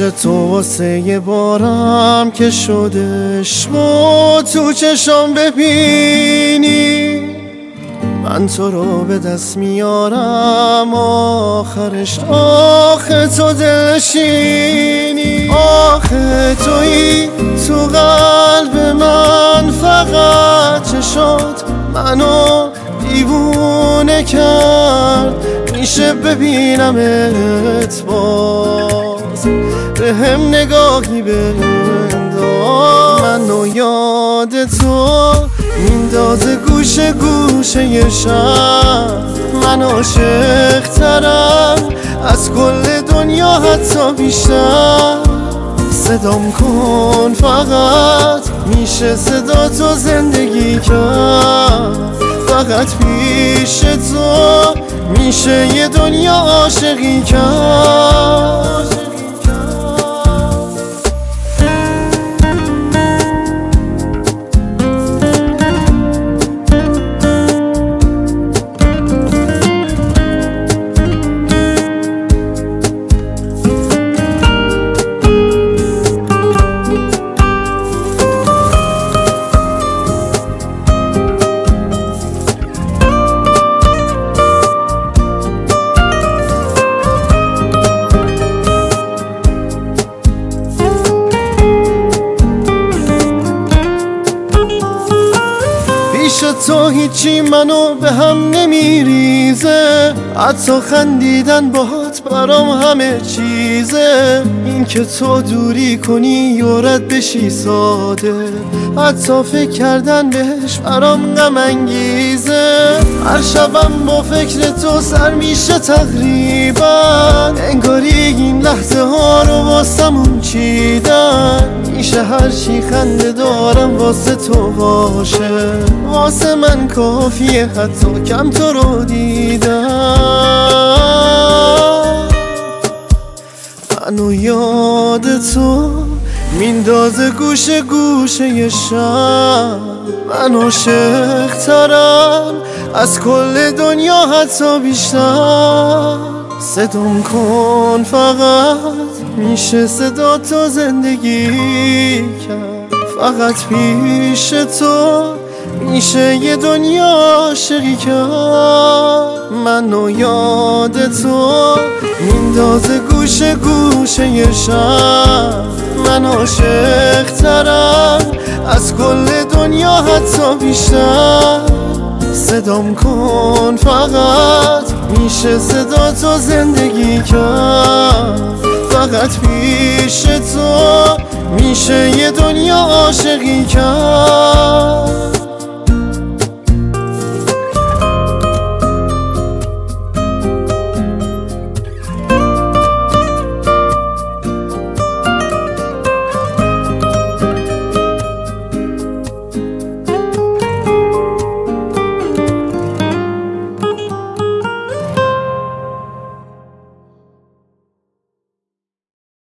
تو واسه یه بارم که شده شما تو چشام ببینی، من تو رو به دست میارم آخرش آخه تو دلشینی. آخه تویی تو قلب من، فقط چشات منو دیوونه کرد. میشه ببینمت باز، به هم نگاهی بنداز. منو یاد تو میندازه گوشه گوشه شب، من عاشق ترم از کل دنیا حتی بیشتر. صدام کن فقط، میشه صدا تو زندگی کرد. فقط پیش تو میشه یه دنیا عاشقی کرد. پیش تو هیچی منو به هم نمیریزه، حتی خندیدن باهات برام همه چیزه. این که تو دوری کنی یا رد بشی ساده، حتی فکر کردن بهش برام غم انگیزه. هر شبم با فکر تو سر میشه تقریبا، انگاری این لحظه ها رو واسمون چیدن. میشه هر چی خنده دارم واسه تو باشه، واسه من کافیه حتی کم تو رو دیدم. منو یاد تو میندازه گوشه گوشه شب، من عاشق ترم از کل دنیا حتی بیشتر. صدام کن فقط، میشه صدا تو زندگی کرد. فقط پیش تو میشه یه دنیا عاشقی کرد. منو یاد تو میندازه گوشه گوشه شب، من عاشق ترم از کل دنیا حتی بیشتر. صدام کن فقط، میشه صدا تو زندگی کرد. فقط پیش تو میشه یه دنیا عاشقی کرد.